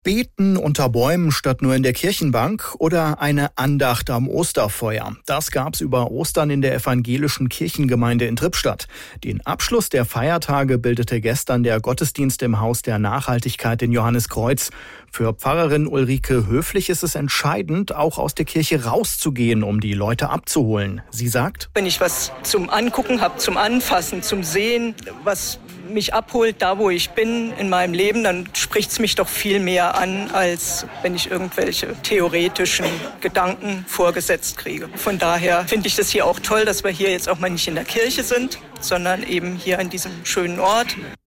Beten unter Bäumen statt nur in der Kirchenbank oder eine Andacht am Osterfeuer. Das gab's über Ostern in der evangelischen Kirchengemeinde in Trippstadt. Den Abschluss der Feiertage bildete gestern der Gottesdienst im Haus der Nachhaltigkeit in Johanniskreuz. Für Pfarrerin Ulrike Höflich ist es entscheidend, auch aus der Kirche rauszugehen, um die Leute abzuholen. Sie sagt: Wenn ich was zum Angucken habe, zum Anfassen, zum Sehen, was mich abholt, da wo ich bin in meinem Leben, dann spricht es mich doch viel mehr an, als wenn ich irgendwelche theoretischen Gedanken vorgesetzt kriege. Von daher finde ich das hier auch toll, dass wir hier jetzt auch mal nicht in der Kirche sind, sondern eben hier an diesem schönen Ort.